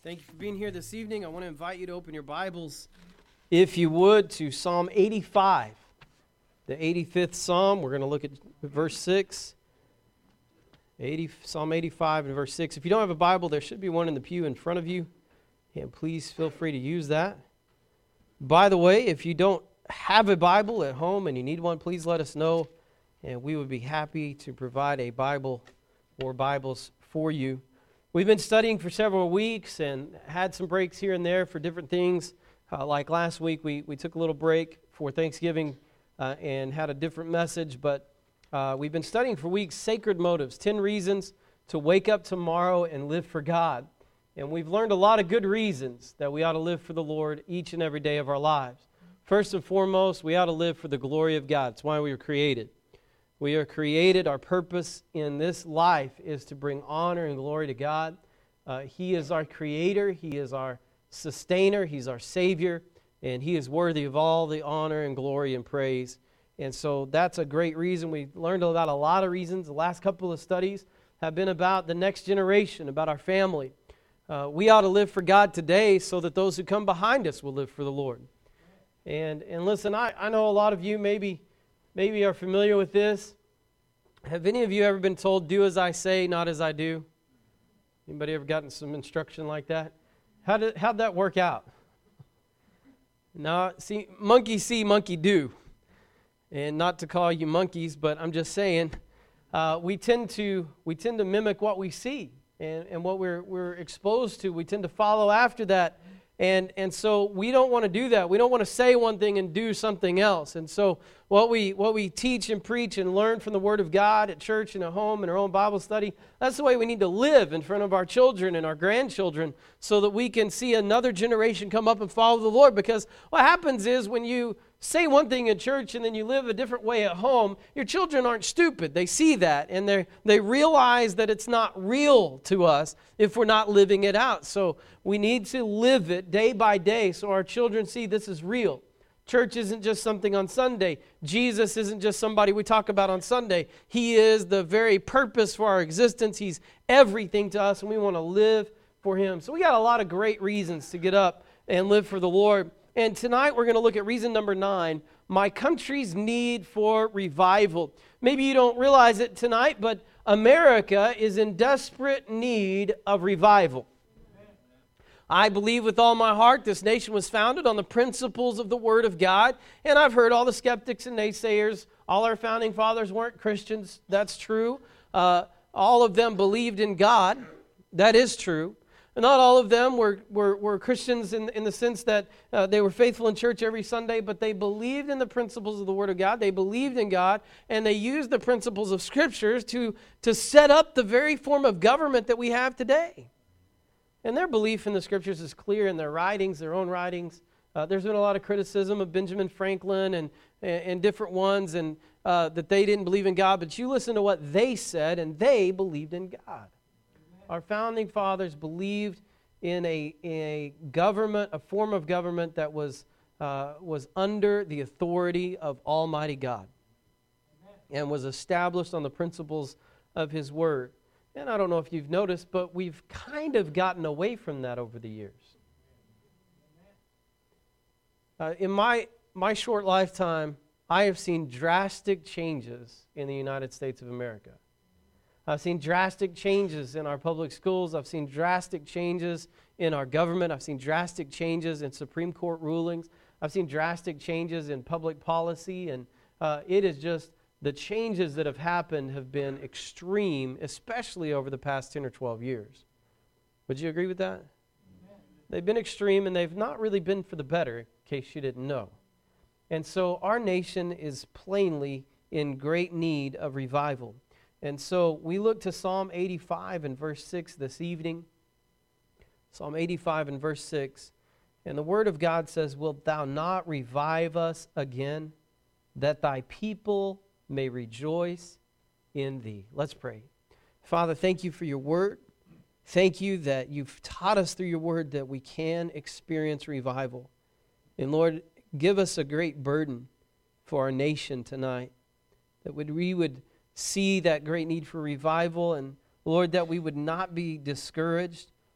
Thank you for being here this evening. I want to invite you to open your Bibles, if you would, to Psalm 85, the 85th Psalm. We're going to look at verse 6. Psalm 85 and verse 6. If you don't have a Bible, there should be one in the pew in front of you, and please feel free to use that. By the way, if you don't have a Bible at home and you need one, please let us know, and we would be happy to provide a Bible or Bibles for you. We've been studying for several weeks and had some breaks here and there for different things. Like last week, we took a little break for Thanksgiving and had a different message. But we've been studying for weeks Sacred Motives, 10 reasons to wake up tomorrow and live for God. And we've learned a lot of good reasons that we ought to live for the Lord each and every day of our lives. First and foremost, we ought to live for the glory of God. It's why we were created. We are created. Our purpose in this life is to bring honor and glory to God. He is our creator. He is our sustainer. He's our Savior. And He is worthy of all the honor and glory and praise. And so that's a great reason. We learned about a lot of reasons. The last couple of studies have been about the next generation, about our family. We ought to live for God today so that those who come behind us will live for the Lord. And listen, I know a lot of you maybe are familiar with this. Have any of you ever been told, do as I say, not as I do? Anybody ever gotten some instruction like that? How'd that work out? Now, monkey see, monkey do. And not to call you monkeys, but I'm just saying, we tend to mimic what we see and what we're exposed to. We tend to follow after that. And so we don't want to do that. We don't want to say one thing and do something else. And so what we teach and preach and learn from the Word of God at church and at home in our own Bible study, that's the way we need to live in front of our children and our grandchildren so that we can see another generation come up and follow the Lord. Because what happens is when you say one thing in church and then you live a different way at home, your children aren't stupid. They see that and they realize that it's not real to us if we're not living it out. So we need to live it day by day so our children see this is real. Church isn't just something on Sunday. Jesus isn't just somebody we talk about on Sunday. He is the very purpose for our existence. He's everything to us, and we want to live for Him. So we got a lot of great reasons to get up and live for the Lord. And tonight we're going to look at reason number 9, my country's need for revival. Maybe you don't realize it tonight, but America is in desperate need of revival. I believe with all my heart this nation was founded on the principles of the Word of God. And I've heard all the skeptics and naysayers. All our founding fathers weren't Christians. That's true. All of them believed in God. That is true. And not all of them were Christians in the sense that they were faithful in church every Sunday, but they believed in the principles of the Word of God. They believed in God, and they used the principles of Scriptures to set up the very form of government that we have today. And their belief in the Scriptures is clear in their writings, their own writings. There's been a lot of criticism of Benjamin Franklin and different ones, and that they didn't believe in God. But you listen to what they said, and they believed in God. Our founding fathers believed in a government, a form of government that was under the authority of Almighty God and was established on the principles of His Word. And I don't know if you've noticed, but we've kind of gotten away from that over the years. In my short lifetime, I have seen drastic changes in the United States of America. I've seen drastic changes in our public schools. I've seen drastic changes in our government. I've seen drastic changes in Supreme Court rulings. I've seen drastic changes in public policy. And it is just, the changes that have happened have been extreme, especially over the past 10 or 12 years. Would you agree with that? They've been extreme, and they've not really been for the better, in case you didn't know. And so our nation is plainly in great need of revival. And so we look to Psalm 85 and verse 6 this evening. Psalm 85 and verse 6. And the Word of God says, wilt thou not revive us again, that thy people may rejoice in thee. Let's pray. Father, thank you for your Word. Thank you that you've taught us through your Word that we can experience revival. And Lord, give us a great burden for our nation tonight, that we would see that great need for revival, and Lord, that we would not be discouraged,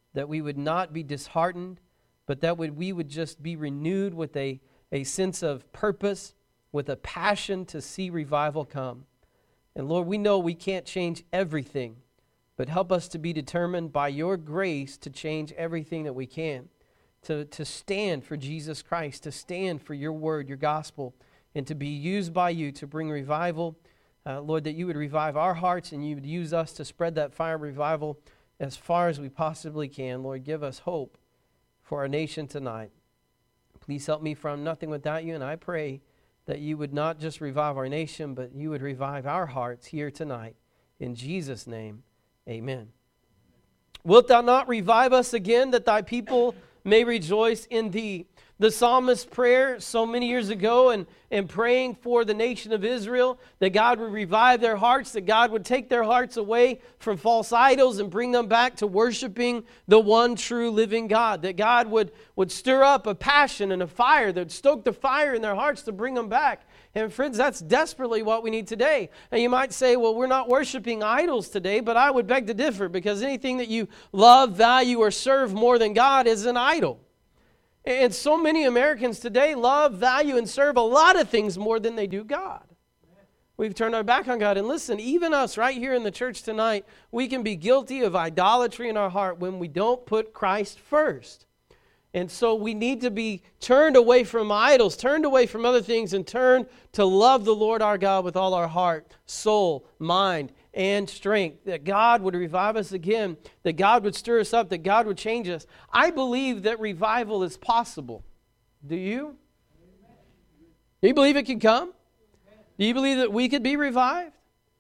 that we would not be disheartened, but that we would just be renewed with a sense of purpose, with a passion to see revival come. And Lord, we know we can't change everything, but help us to be determined by your grace to change everything that we can, to stand for Jesus Christ, to stand for your word, your gospel, and to be used by you to bring revival. Lord, that you would revive our hearts and you would use us to spread that fire of revival as far as we possibly can. Lord, give us hope for our nation tonight. Please help me from nothing without you, and I pray that you would not just revive our nation, but you would revive our hearts here tonight. In Jesus' name, amen. Wilt thou not revive us again, that thy people may rejoice in thee? The psalmist's prayer so many years ago and praying for the nation of Israel, that God would revive their hearts, that God would take their hearts away from false idols and bring them back to worshiping the one true living God, that God would stir up a passion and a fire that would stoke the fire in their hearts to bring them back. And friends, that's desperately what we need today. And you might say, well, we're not worshiping idols today, but I would beg to differ, because anything that you love, value, or serve more than God is an idol. And so many Americans today love, value, and serve a lot of things more than they do God. We've turned our back on God. And listen, even us right here in the church tonight, we can be guilty of idolatry in our heart when we don't put Christ first. And so we need to be turned away from idols, turned away from other things, and turned to love the Lord our God with all our heart, soul, mind, and strength, that God would revive us again, that God would stir us up, that God would change us. I believe that revival is possible. Do you? Do you believe it can come? Do you believe that we could be revived?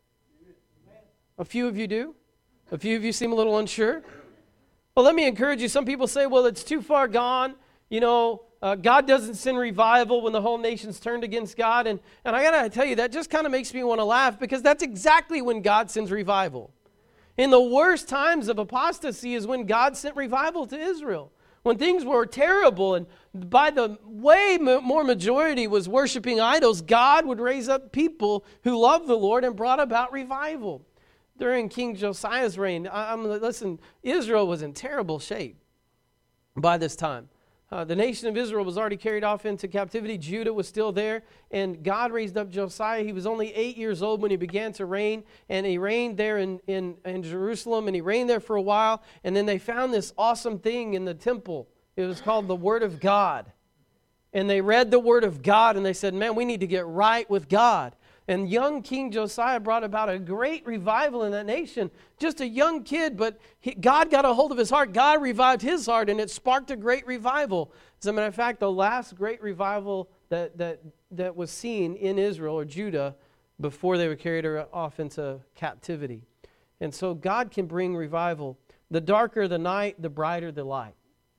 A few of you do. A few of you seem a little unsure. Well, let me encourage you. Some people say, well, it's too far gone. You know, God doesn't send revival when the whole nation's turned against God. And I got to tell you, that just kind of makes me want to laugh, because that's exactly when God sends revival. In the worst times of apostasy is when God sent revival to Israel. When things were terrible and by the way more majority was worshiping idols, God would raise up people who loved the Lord and brought about revival. During King Josiah's reign, listen, Israel was in terrible shape by this time. The nation of Israel was already carried off into captivity. Judah was still there, and God raised up Josiah. He was only 8 years old when he began to reign, and he reigned there in Jerusalem, and he reigned there for a while, and then they found this awesome thing in the temple. It was called the Word of God. And they read the Word of God, and they said, man, we need to get right with God. And young King Josiah brought about a great revival in that nation. Just a young kid, but God got a hold of his heart. God revived his heart, and it sparked a great revival. As a matter of fact, the last great revival that was seen in Israel or Judah before they were carried off into captivity. And so God can bring revival. The darker the night, the brighter the light.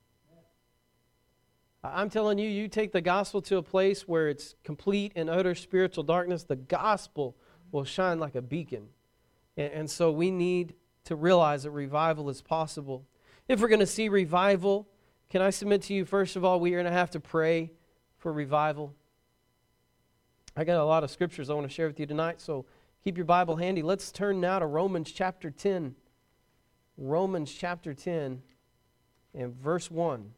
I'm telling you, you take the gospel to a place where it's complete and utter spiritual darkness, the gospel will shine like a beacon. And so we need to realize that revival is possible. If we're going to see revival, can I submit to you, first of all, we are going to have to pray for revival. I got a lot of scriptures I want to share with you tonight, so keep your Bible handy. Let's turn now to Romans chapter 10. Romans chapter 10 and verse 1.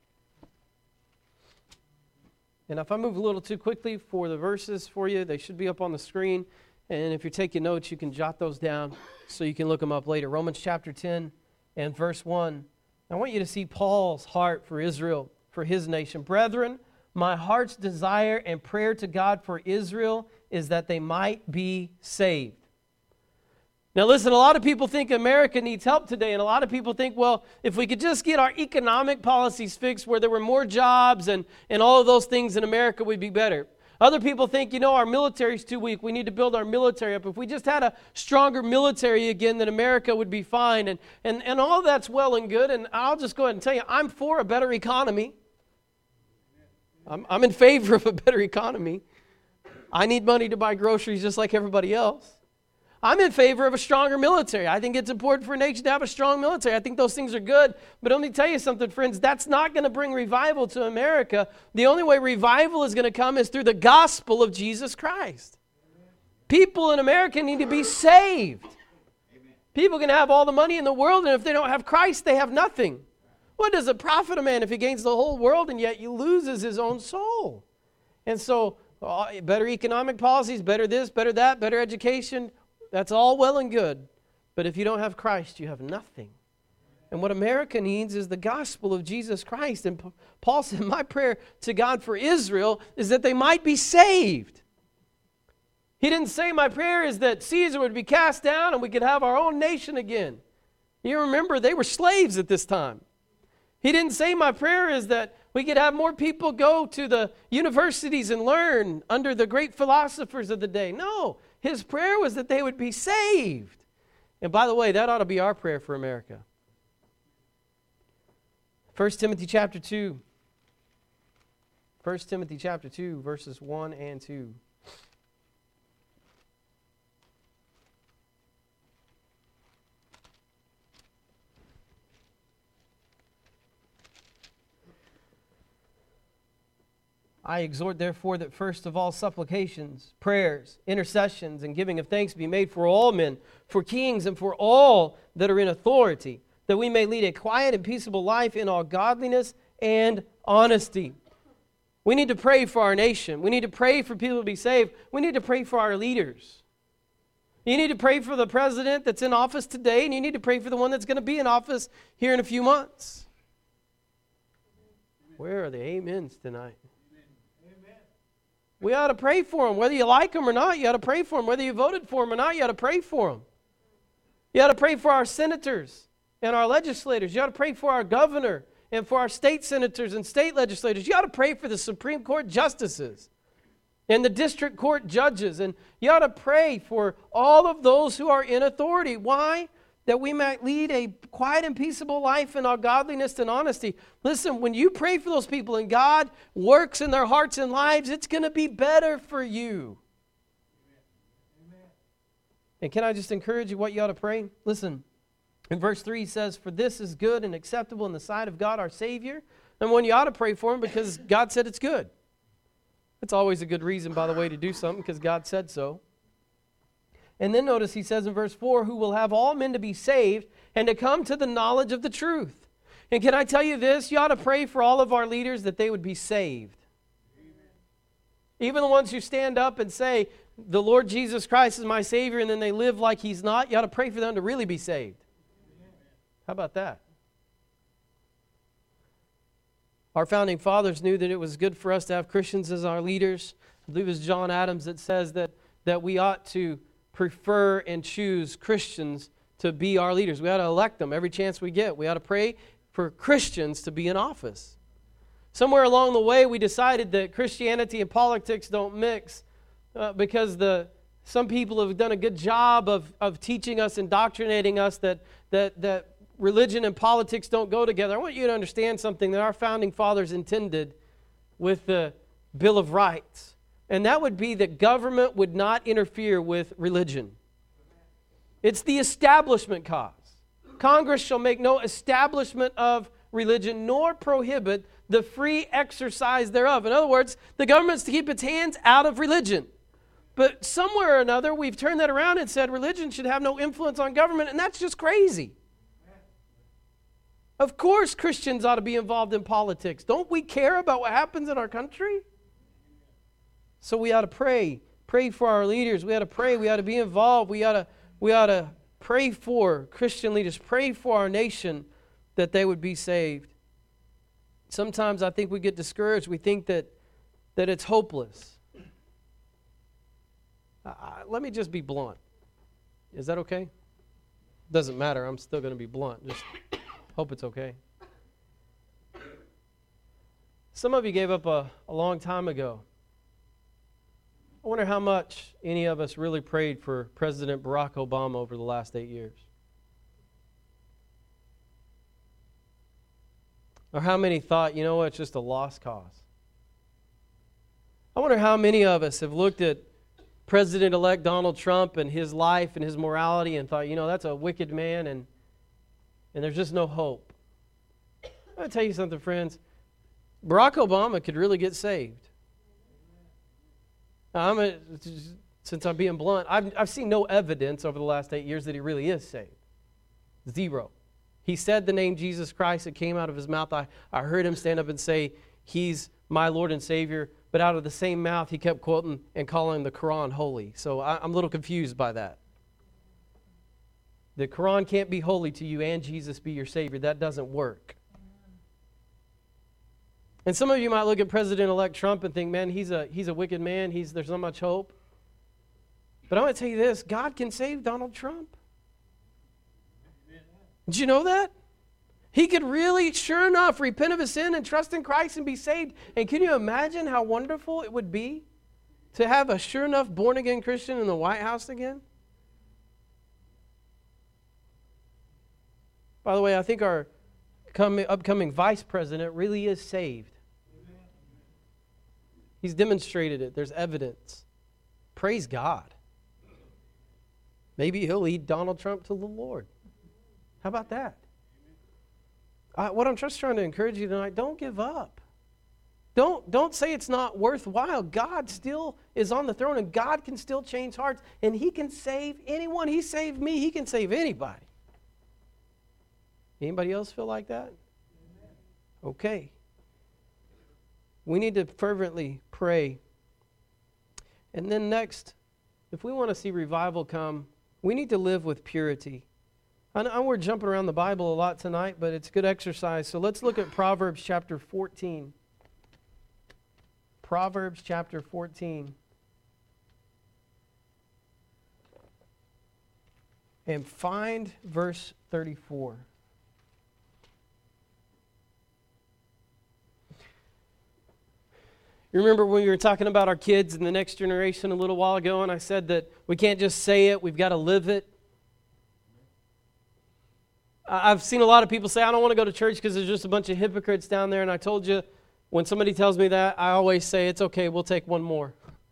And if I move a little too quickly for the verses for you, they should be up on the screen. And if you're taking notes, you can jot those down so you can look them up later. Romans chapter 10 and verse 1. I want you to see Paul's heart for Israel, for his nation. Brethren, my heart's desire and prayer to God for Israel is that they might be saved. Now listen, a lot of people think America needs help today, and a lot of people think, well, if we could just get our economic policies fixed where there were more jobs and all of those things in America would be better. Other people think, our military's too weak. We need to build our military up. If we just had a stronger military again, then America would be fine. And all that's well and good, and I'll just go ahead and tell you, I'm for a better economy. I'm in favor of a better economy. I need money to buy groceries just like everybody else. I'm in favor of a stronger military. I think it's important for a nation to have a strong military. I think those things are good. But let me tell you something, friends. That's not going to bring revival to America. The only way revival is going to come is through the gospel of Jesus Christ. People in America need to be saved. People can have all the money in the world, and if they don't have Christ, they have nothing. What does it profit a man if he gains the whole world and yet he loses his own soul? And so, better economic policies, better this, better that, better education, that's all well and good. But if you don't have Christ, you have nothing. And what America needs is the gospel of Jesus Christ. And Paul said, my prayer to God for Israel is that they might be saved. He didn't say, my prayer is that Caesar would be cast down and we could have our own nation again. You remember, they were slaves at this time. He didn't say, my prayer is that we could have more people go to the universities and learn under the great philosophers of the day. No, his prayer was that they would be saved. And by the way, that ought to be our prayer for America. 1 Timothy chapter 2. 1 Timothy chapter 2, verses 1 and 2. I exhort, therefore, that first of all supplications, prayers, intercessions, and giving of thanks be made for all men, for kings, and for all that are in authority, that we may lead a quiet and peaceable life in all godliness and honesty. We need to pray for our nation. We need to pray for people to be saved. We need to pray for our leaders. You need to pray for the president that's in office today, and you need to pray for the one that's going to be in office here in a few months. Where are the amens tonight? We ought to pray for them. Whether you like them or not, you ought to pray for them. Whether you voted for them or not, you ought to pray for them. You ought to pray for our senators and our legislators. You ought to pray for our governor and for our state senators and state legislators. You ought to pray for the Supreme Court justices and the district court judges. And you ought to pray for all of those who are in authority. Why? That we might lead a quiet and peaceable life in all godliness and honesty. Listen, when you pray for those people and God works in their hearts and lives, it's going to be better for you. Amen. And can I just encourage you what you ought to pray? Listen, in verse 3 he says, for this is good and acceptable in the sight of God our Savior. And when you ought to pray for him because God said it's good. It's always a good reason, by the way, to do something because God said so. And then notice he says in verse 4, who will have all men to be saved and to come to the knowledge of the truth. And can I tell you this? You ought to pray for all of our leaders that they would be saved. Amen. Even the ones who stand up and say, the Lord Jesus Christ is my Savior, and then they live like he's not. You ought to pray for them to really be saved. Amen. How about that? Our founding fathers knew that it was good for us to have Christians as our leaders. I believe it was John Adams that says that we ought to prefer and choose Christians to be our leaders. We ought to elect them every chance we get. We ought to pray for Christians to be in office. Somewhere along the way, we decided that Christianity and politics don't mix because some people have done a good job of teaching us, indoctrinating us that religion and politics don't go together. I want you to understand something that our founding fathers intended with the Bill of Rights. And that would be that government would not interfere with religion. It's the establishment cause. Congress shall make no establishment of religion, nor prohibit the free exercise thereof. In other words, the government's to keep its hands out of religion. But somewhere or another, we've turned that around and said religion should have no influence on government, and that's just crazy. Of course Christians ought to be involved in politics. Don't we care about what happens in our country? So we ought to pray for our leaders. We ought to pray. We ought to be involved. We ought to pray for Christian leaders. Pray for our nation that they would be saved. Sometimes I think we get discouraged. We think that it's hopeless. Let me just be blunt. Is that okay? Doesn't matter. I'm still going to be blunt. Just hope it's okay. Some of you gave up a long time ago. I wonder how much any of us really prayed for President Barack Obama over the last 8 years. Or how many thought, you know what, it's just a lost cause. I wonder how many of us have looked at President-elect Donald Trump and his life and his morality and thought, you know, that's a wicked man and there's just no hope. I'm going to tell you something, friends. Barack Obama could really get saved. Since I'm being blunt, I've seen no evidence over the last 8 years that he really is saved. Zero. He said the name Jesus Christ. It came out of his mouth. I heard him stand up and say, he's my Lord and Savior. But out of the same mouth, he kept quoting and calling the Quran holy. So I'm a little confused by that. The Quran can't be holy to you and Jesus be your Savior. That doesn't work. And some of you might look at President-elect Trump and think, man, he's a wicked man. There's not much hope. But I'm going to tell you this. God can save Donald Trump. Did you know that? He could really, sure enough, repent of his sin and trust in Christ and be saved. And can you imagine how wonderful it would be to have a sure enough born-again Christian in the White House again? By the way, I think our upcoming vice president really is saved. He's demonstrated it. There's evidence. Praise God. Maybe he'll lead Donald Trump to the Lord. How about that? What I'm just trying to encourage you tonight, don't give up. Don't say it's not worthwhile. God still is on the throne, and God can still change hearts, and he can save anyone. He saved me. He can save anybody. Anybody else feel like that? Okay. We need to fervently pray. And then next, if we want to see revival come, we need to live with purity. I know we're jumping around the Bible a lot tonight, but it's good exercise. So let's look at Proverbs chapter 14. Proverbs chapter 14. And find verse 34. You remember when we were talking about our kids and the next generation a little while ago, and I said that we can't just say it, we've got to live it. I've seen a lot of people say, I don't want to go to church because there's just a bunch of hypocrites down there, and I told you, when somebody tells me that, I always say, it's okay, we'll take one more.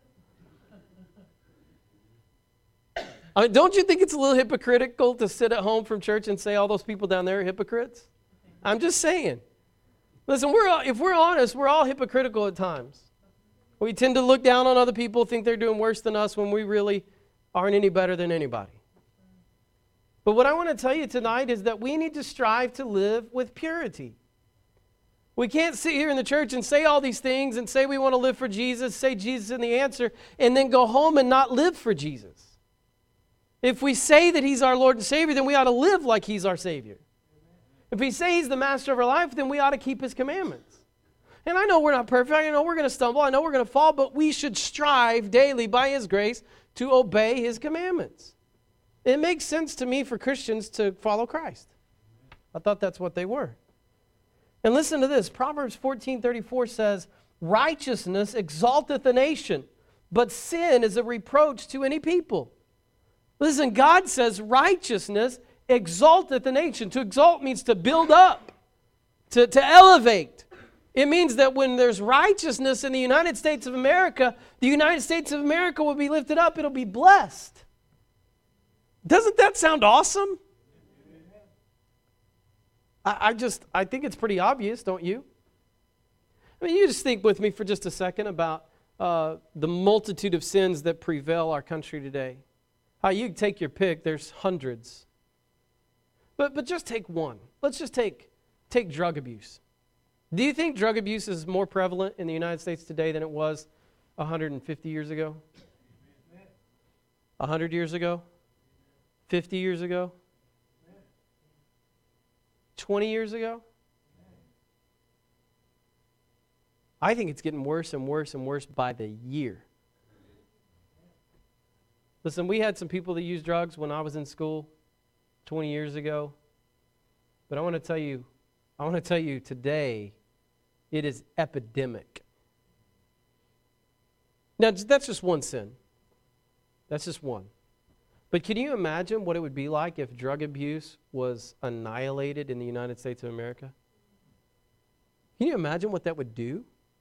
I mean, don't you think it's a little hypocritical to sit at home from church and say all those people down there are hypocrites? I'm just saying. Listen, if we're honest, we're all hypocritical at times. We tend to look down on other people, think they're doing worse than us when we really aren't any better than anybody. But what I want to tell you tonight is that we need to strive to live with purity. We can't sit here in the church and say all these things and say we want to live for Jesus, say Jesus is the answer, and then go home and not live for Jesus. If we say that he's our Lord and Savior, then we ought to live like he's our Savior. If we say he's the master of our life, then we ought to keep his commandments. And I know we're not perfect. I know we're going to stumble. I know we're going to fall, but we should strive daily by his grace to obey his commandments. It makes sense to me for Christians to follow Christ. I thought that's what they were. And listen to this. Proverbs 14:34 says, righteousness exalteth a nation, but sin is a reproach to any people. Listen, God says righteousness exalteth a nation. To exalt means to build up, to elevate. It means that when there's righteousness in the United States of America, the United States of America will be lifted up. It'll be blessed. Doesn't that sound awesome? I think it's pretty obvious, don't you? I mean, you just think with me for just a second about the multitude of sins that prevail our country today. How you take your pick, there's hundreds. But just take one. Let's just take drug abuse. Do you think drug abuse is more prevalent in the United States today than it was 150 years ago? 100 years ago? 50 years ago? 20 years ago? I think it's getting worse and worse and worse by the year. Listen, we had some people that used drugs when I was in school 20 years ago. But I want to tell you today, it is epidemic. Now, that's just one sin. That's just one. But can you imagine what it would be like if drug abuse was annihilated in the United States of America? Can you imagine what that would do?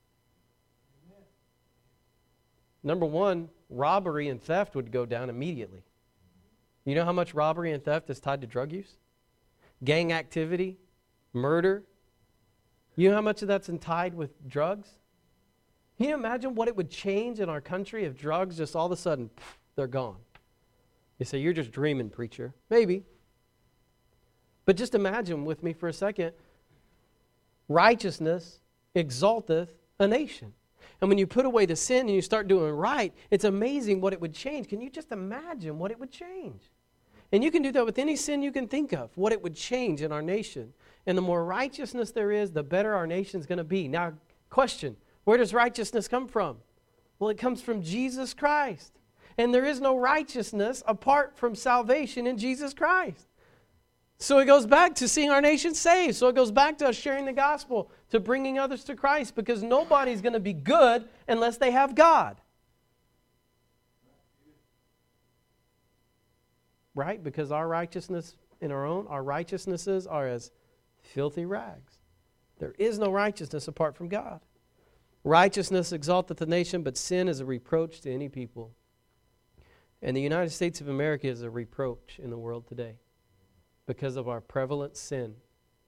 Number one, robbery and theft would go down immediately. You know how much robbery and theft is tied to drug use? Gang activity, murder. You know how much of that's tied with drugs? Can you imagine what it would change in our country if drugs just all of a sudden, they're gone? You say, you're just dreaming, preacher. Maybe. But just imagine with me for a second, righteousness exalteth a nation. And when you put away the sin and you start doing right, it's amazing what it would change. Can you just imagine what it would change? And you can do that with any sin you can think of, what it would change in our nation. And the more righteousness there is, the better our nation's going to be. Now, question, where does righteousness come from? Well, it comes from Jesus Christ. And there is no righteousness apart from salvation in Jesus Christ. So it goes back to seeing our nation saved. So it goes back to us sharing the gospel, to bringing others to Christ, because nobody's going to be good unless they have God. Right? Because our righteousness our righteousnesses are as filthy rags. There is no righteousness apart from God. Righteousness exalteth the nation, but sin is a reproach to any people. And the United States of America is a reproach in the world today because of our prevalent sin.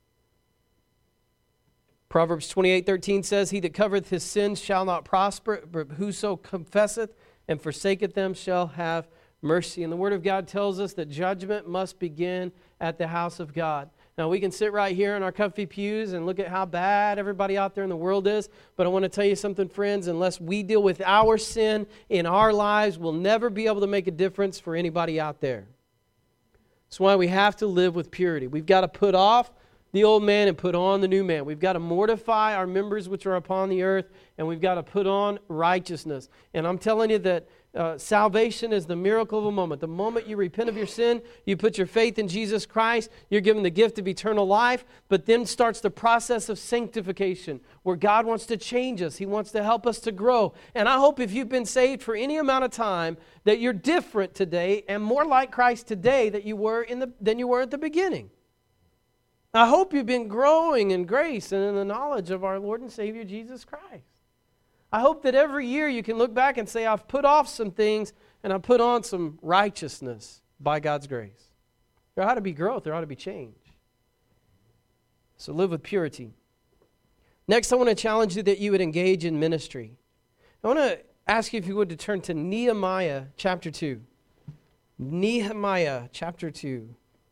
Proverbs 28:13 says, He that covereth his sins shall not prosper, but whoso confesseth and forsaketh them shall have mercy. And the Word of God tells us that judgment must begin at the house of God. Now, we can sit right here in our comfy pews and look at how bad everybody out there in the world is, but I want to tell you something, friends. Unless we deal with our sin in our lives, we'll never be able to make a difference for anybody out there. That's why we have to live with purity. We've got to put off the old man and put on the new man. We've got to mortify our members which are upon the earth, and we've got to put on righteousness. And I'm telling you that salvation is the miracle of a moment. The moment you repent of your sin, you put your faith in Jesus Christ, you're given the gift of eternal life, but then starts the process of sanctification, where God wants to change us. He wants to help us to grow. And I hope if you've been saved for any amount of time, that you're different today and more like Christ today than you were at the beginning. I hope you've been growing in grace and in the knowledge of our Lord and Savior Jesus Christ. I hope that every year you can look back and say, I've put off some things and I've put on some righteousness by God's grace. There ought to be growth. There ought to be change. So live with purity. Next, I want to challenge you that you would engage in ministry. I want to ask you if you would to turn to Nehemiah chapter 2. Nehemiah chapter 2.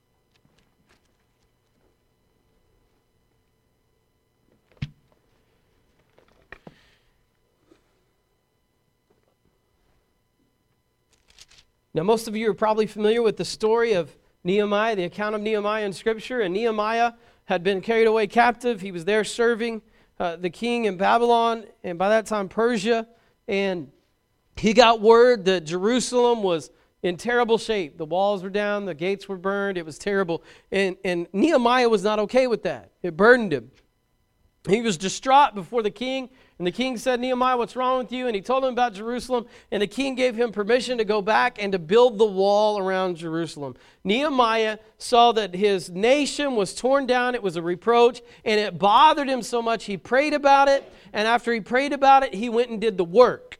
Now, most of you are probably familiar with the story of Nehemiah, the account of Nehemiah in Scripture. And Nehemiah had been carried away captive. He was there serving the king in Babylon, and by that time Persia. And he got word that Jerusalem was in terrible shape. The walls were down, the gates were burned. It was terrible. And Nehemiah was not okay with that. It burdened him. He was distraught before the king, and the king said, Nehemiah, what's wrong with you? And he told him about Jerusalem, and the king gave him permission to go back and to build the wall around Jerusalem. Nehemiah saw that his nation was torn down. It was a reproach, and it bothered him so much he prayed about it, and after he prayed about it, he went and did the work.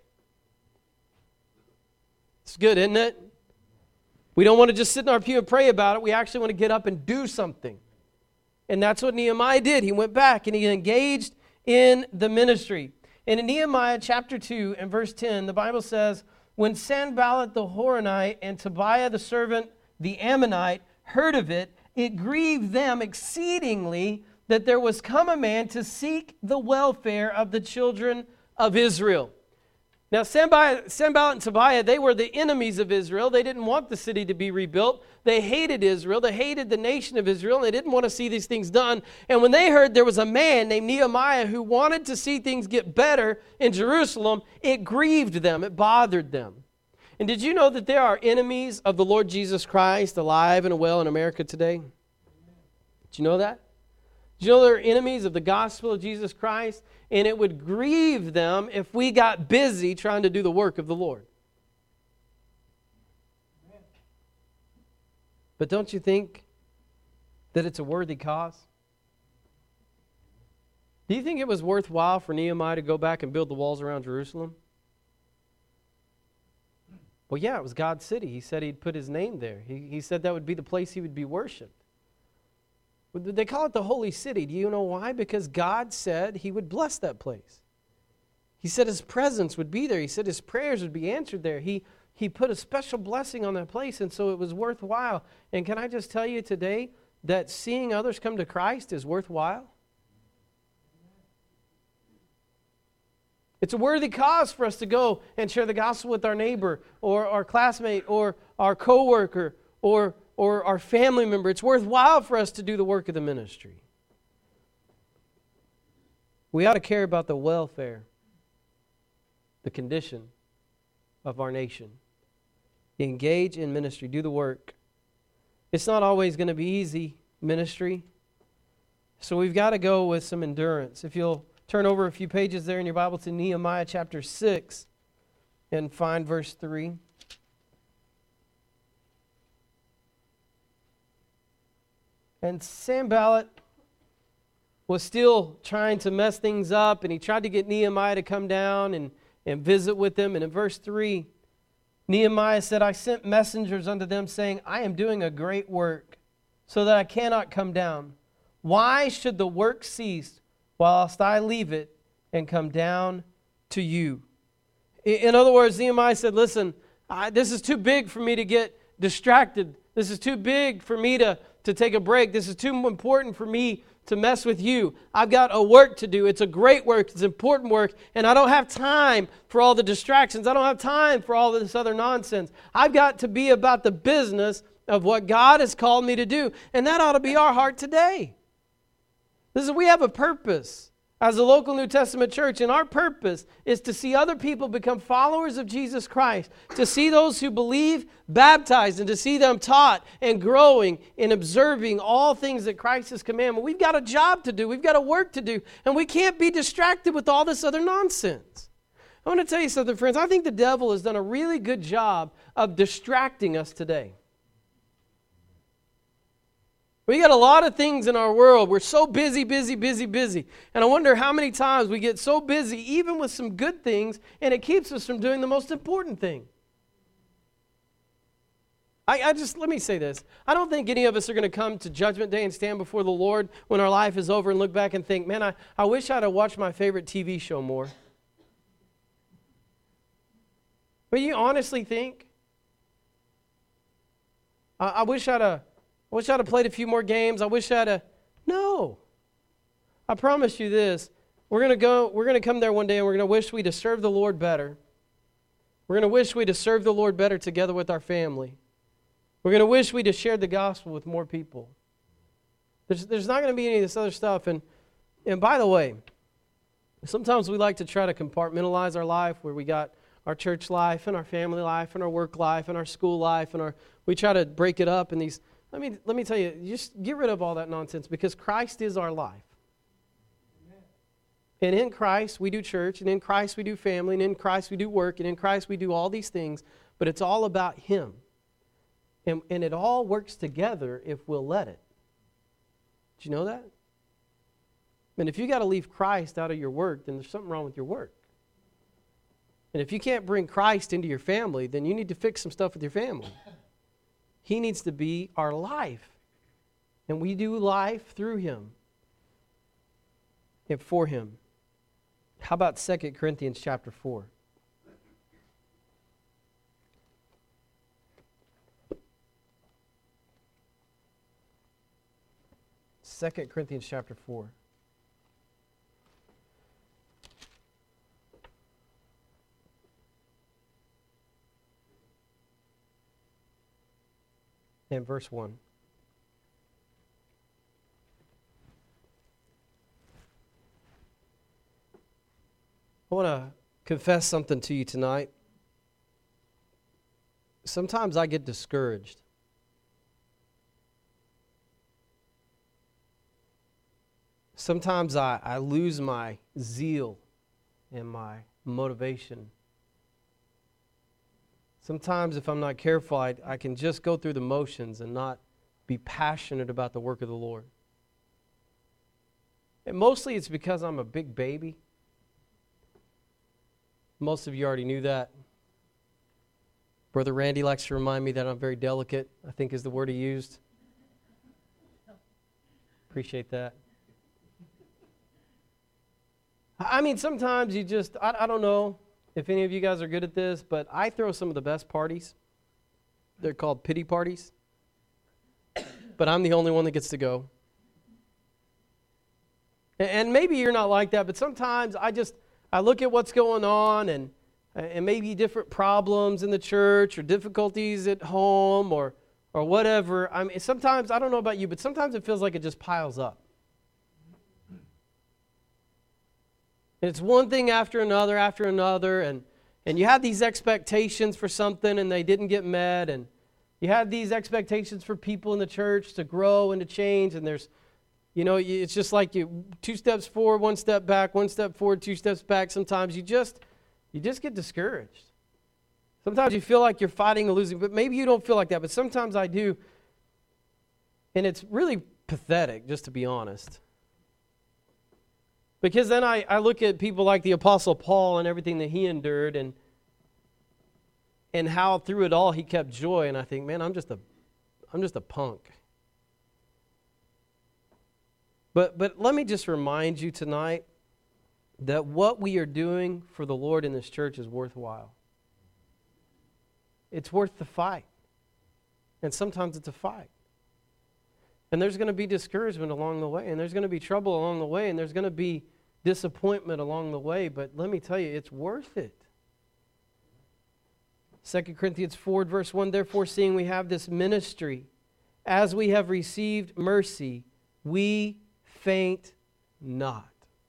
It's good, isn't it? We don't want to just sit in our pew and pray about it. We actually want to get up and do something. And that's what Nehemiah did. He went back and he engaged in the ministry. And in Nehemiah chapter 2 and verse 10, the Bible says, when Sanballat the Horonite and Tobiah the servant, the Ammonite, heard of it, it grieved them exceedingly that there was come a man to seek the welfare of the children of Israel. Now, Sanballat and Tobiah, they were the enemies of Israel. They didn't want the city to be rebuilt. They hated Israel. They hated the nation of Israel. And they didn't want to see these things done. And when they heard there was a man named Nehemiah who wanted to see things get better in Jerusalem, it grieved them. It bothered them. And did you know that there are enemies of the Lord Jesus Christ alive and well in America today? Did you know that? Did you know there are enemies of the gospel of Jesus Christ? And it would grieve them if we got busy trying to do the work of the Lord. But don't you think that it's a worthy cause? Do you think it was worthwhile for Nehemiah to go back and build the walls around Jerusalem? Well, yeah, it was God's city. He said he'd put his name there. He said that would be the place he would be worshipped. They call it the holy city. Do you know why? Because God said he would bless that place. He said his presence would be there. He said his prayers would be answered there. He put a special blessing on that place, and so it was worthwhile. And can I just tell you today that seeing others come to Christ is worthwhile? It's a worthy cause for us to go and share the gospel with our neighbor or our classmate or our coworker or our family member. It's worthwhile for us to do the work of the ministry. We ought to care about the welfare, the condition of our nation. Engage in ministry. Do the work. It's not always going to be easy, ministry. So we've got to go with some endurance. If you'll turn over a few pages there in your Bible to Nehemiah chapter 6 and find verse 3. And Sanballat was still trying to mess things up, and he tried to get Nehemiah to come down and visit with him. And in verse 3, Nehemiah said, I sent messengers unto them, saying, I am doing a great work, so that I cannot come down. Why should the work cease whilst I leave it and come down to you? In other words, Nehemiah said, listen, this is too big for me to get distracted. This is too big for me to take a break. This is too important for me to mess with you. I've got a work to do. It's a great work. It's important work. And I don't have time for all the distractions. I don't have time for all this other nonsense. I've got to be about the business of what God has called me to do. And that ought to be our heart today. We have a purpose as a local New Testament church, and our purpose is to see other people become followers of Jesus Christ, to see those who believe baptized, and to see them taught and growing and observing all things that Christ has commanded. We've got a job to do. We've got a work to do, and we can't be distracted with all this other nonsense. I want to tell you something, friends. I think the devil has done a really good job of distracting us today. We got a lot of things in our world. We're so busy. And I wonder how many times we get so busy, even with some good things, and it keeps us from doing the most important thing. Let me say this. I don't think any of us are going to come to Judgment Day and stand before the Lord when our life is over and look back and think, man, I wish I'd have watched my favorite TV show more. But you honestly think? I wish I'd have played a few more games. I wish I'd have... No. I promise you this. We're going to come there one day and we're going to wish we'd have served the Lord better. We're going to wish we'd have served the Lord better together with our family. We're going to wish we'd have shared the gospel with more people. There's not going to be any of this other stuff. And by the way, sometimes we like to try to compartmentalize our life, where we got our church life and our family life and our work life and our school life, and we try to break it up in these... Let me tell you, just get rid of all that nonsense, because Christ is our life. Amen. And in Christ we do church, and in Christ we do family, and in Christ we do work, and in Christ we do all these things, but it's all about Him. And it all works together if we'll let it. Did you know that? And if you got to leave Christ out of your work, then there's something wrong with your work. And if you can't bring Christ into your family, then you need to fix some stuff with your family. He needs to be our life. And we do life through Him and for Him. How about 2 Corinthians chapter 4? Second Corinthians chapter 4. And verse 1. I want to confess something to you tonight. Sometimes I get discouraged. Sometimes I lose my zeal and my motivation. Sometimes if I'm not careful, I can just go through the motions and not be passionate about the work of the Lord. And mostly it's because I'm a big baby. Most of you already knew that. Brother Randy likes to remind me that I'm very delicate, I think is the word he used. Appreciate that. Sometimes you just, I don't know if any of you guys are good at this, but I throw some of the best parties. They're called pity parties. but I'm the only one that gets to go. And maybe you're not like that, but sometimes I look at what's going on and maybe different problems in the church or difficulties at home or whatever. I mean, sometimes, I don't know about you, but sometimes it feels like it just piles up. And it's one thing after another, and you had these expectations for something and they didn't get met, and you had these expectations for people in the church to grow and to change, and there's, it's just like you 2 steps forward, 1 step back, 1 step forward, 2 steps back. Sometimes you just get discouraged. Sometimes you feel like you're fighting and losing, but maybe you don't feel like that, but sometimes I do. And it's really pathetic, just to be honest. Because then I look at people like the Apostle Paul and everything that he endured and how through it all he kept joy, and I think, man, I'm just a punk. But let me just remind you tonight that what we are doing for the Lord in this church is worthwhile. It's worth the fight. And sometimes it's a fight. And there's going to be discouragement along the way, and there's going to be trouble along the way, and there's going to be disappointment along the way, but let me tell you, it's worth it. 2 Corinthians 4, verse 1, therefore, seeing we have this ministry, as we have received mercy, we faint not.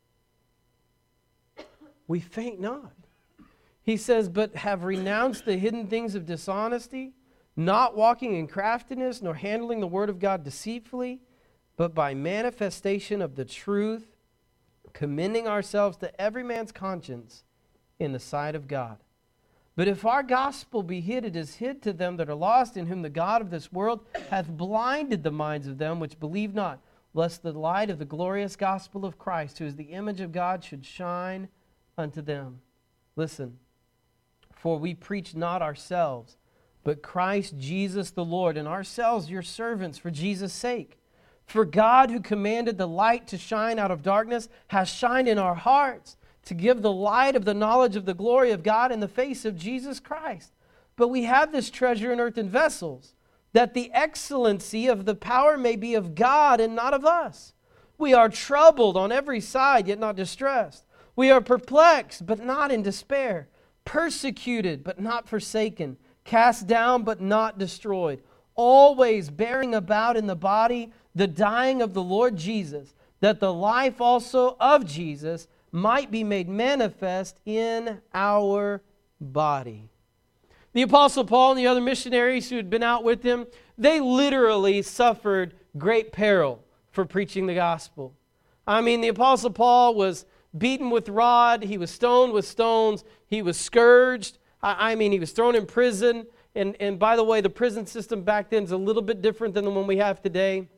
We faint not. He says, but have renounced the hidden things of dishonesty, not walking in craftiness, nor handling the word of God deceitfully, but by manifestation of the truth, commending ourselves to every man's conscience in the sight of God. But if our gospel be hid, it is hid to them that are lost, in whom the God of this world hath blinded the minds of them which believe not, lest the light of the glorious gospel of Christ, who is the image of God, should shine unto them. Listen, for we preach not ourselves, but Christ Jesus the Lord, and ourselves your servants for Jesus' sake. For God, who commanded the light to shine out of darkness, has shined in our hearts to give the light of the knowledge of the glory of God in the face of Jesus Christ. But we have this treasure in earthen vessels, that the excellency of the power may be of God and not of us. We are troubled on every side, yet not distressed. We are perplexed, but not in despair. Persecuted, but not forsaken. Cast down, but not destroyed. Always bearing about in the body the dying of the Lord Jesus, that the life also of Jesus might be made manifest in our body. The Apostle Paul and the other missionaries who had been out with him, they literally suffered great peril for preaching the gospel. I mean, the Apostle Paul was beaten with rod, he was stoned with stones, he was scourged, he was thrown in prison. And by the way, the prison system back then is a little bit different than the one we have today.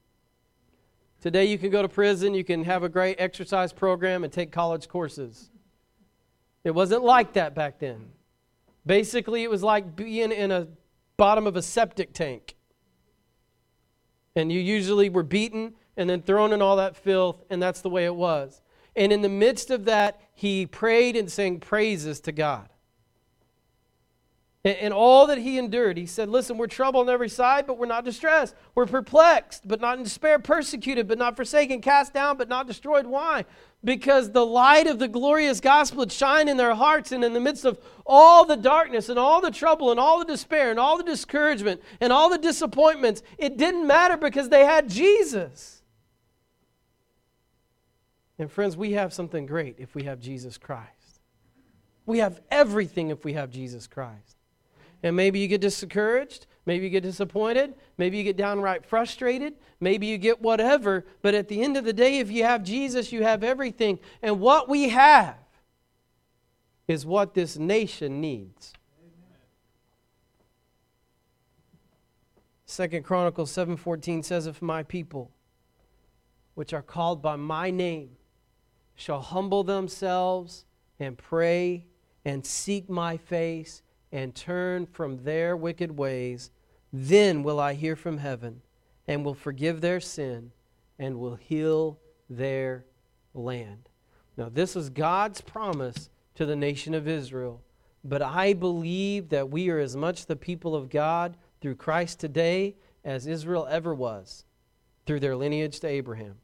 Today you can go to prison, you can have a great exercise program and take college courses. It wasn't like that back then. Basically, it was like being in a bottom of a septic tank. And you usually were beaten and then thrown in all that filth, and that's the way it was. And in the midst of that, he prayed and sang praises to God. And all that he endured, he said, listen, we're troubled on every side, but we're not distressed. We're perplexed, but not in despair. Persecuted, but not forsaken. Cast down, but not destroyed. Why? Because the light of the glorious gospel had shined in their hearts, and in the midst of all the darkness and all the trouble and all the despair and all the discouragement and all the disappointments, it didn't matter because they had Jesus. And friends, we have something great if we have Jesus Christ. We have everything if we have Jesus Christ. And maybe you get discouraged, maybe you get disappointed, maybe you get downright frustrated, maybe you get whatever, but at the end of the day, if you have Jesus, you have everything. And what we have is what this nation needs. 2 Chronicles 7:14 says, if my people, which are called by my name, shall humble themselves and pray and seek my face and turn from their wicked ways, then will I hear from heaven and will forgive their sin and will heal their land. Now, this is God's promise to the nation of Israel, but I believe that we are as much the people of God through Christ today as Israel ever was through their lineage to Abraham.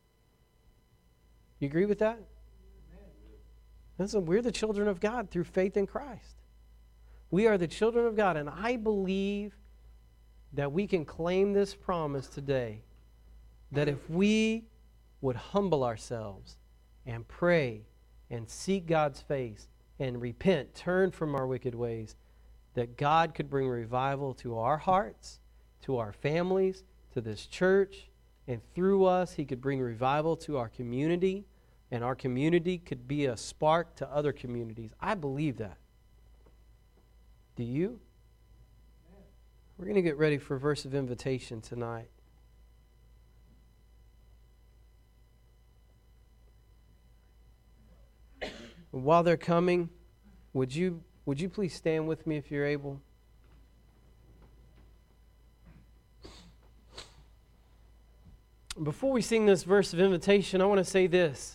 You agree with that? Listen, we're the children of God through faith in Christ. We are the children of God, and I believe that we can claim this promise today, that if we would humble ourselves and pray and seek God's face and repent, turn from our wicked ways, that God could bring revival to our hearts, to our families, to this church, and through us, He could bring revival to our community, and our community could be a spark to other communities. I believe that. Do you? We're going to get ready for a verse of invitation tonight. While they're coming, would you please stand with me if you're able? Before we sing this verse of invitation, I want to say this.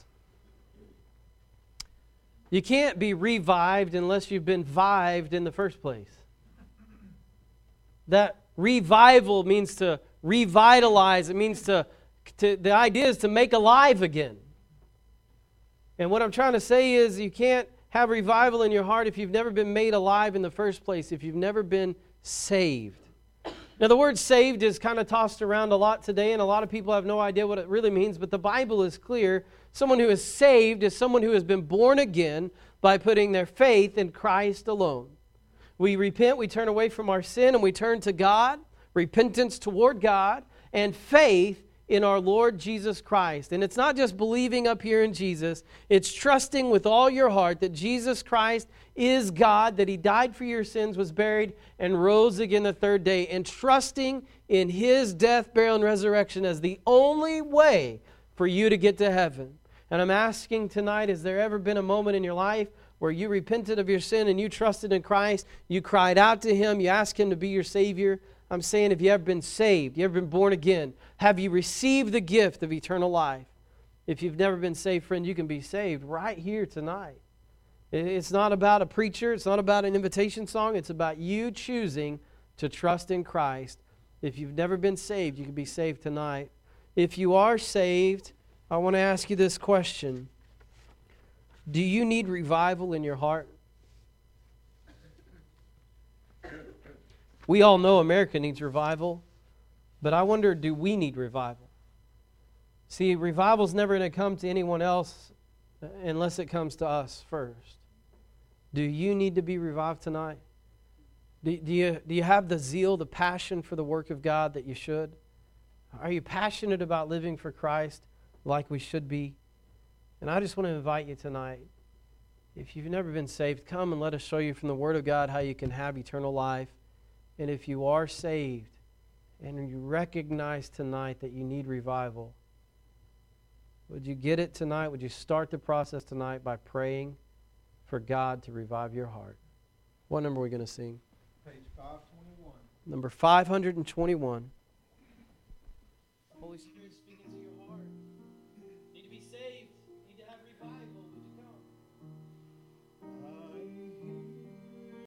You can't be revived unless you've been vived in the first place. That revival means to revitalize. It means the idea is to make alive again. And what I'm trying to say is you can't have revival in your heart if you've never been made alive in the first place, if you've never been saved. Now, the word saved is kind of tossed around a lot today, and a lot of people have no idea what it really means, but the Bible is clear. Someone who is saved is someone who has been born again by putting their faith in Christ alone. We repent, we turn away from our sin, and we turn to God, repentance toward God, and faith in our Lord Jesus Christ. And it's not just believing up here in Jesus, it's trusting with all your heart that Jesus Christ is God, that He died for your sins, was buried, and rose again the third day, and trusting in His death, burial, and resurrection as the only way for you to get to heaven. And I'm asking tonight, has there ever been a moment in your life where you repented of your sin and you trusted in Christ, you cried out to Him, you asked Him to be your Savior? I'm saying, have you ever been saved? You ever been born again? Have you received the gift of eternal life? If you've never been saved, friend, you can be saved right here tonight. It's not about a preacher. It's not about an invitation song. It's about you choosing to trust in Christ. If you've never been saved, you can be saved tonight. If you are saved, I want to ask you this question. Do you need revival in your heart? We all know America needs revival, but I wonder, do we need revival? See, revival's never going to come to anyone else unless it comes to us first. Do you need to be revived tonight? Do you have the zeal, the passion for the work of God that you should? Are you passionate about living for Christ like we should be? And I just want to invite you tonight, if you've never been saved, come and let us show you from the Word of God how you can have eternal life. And if you are saved and you recognize tonight that you need revival, would you get it tonight? Would you start the process tonight by praying for God to revive your heart? What number are we going to sing? Page 521. Number 521. Holy Spirit, speak into your heart. You need to be saved. You need to have revival.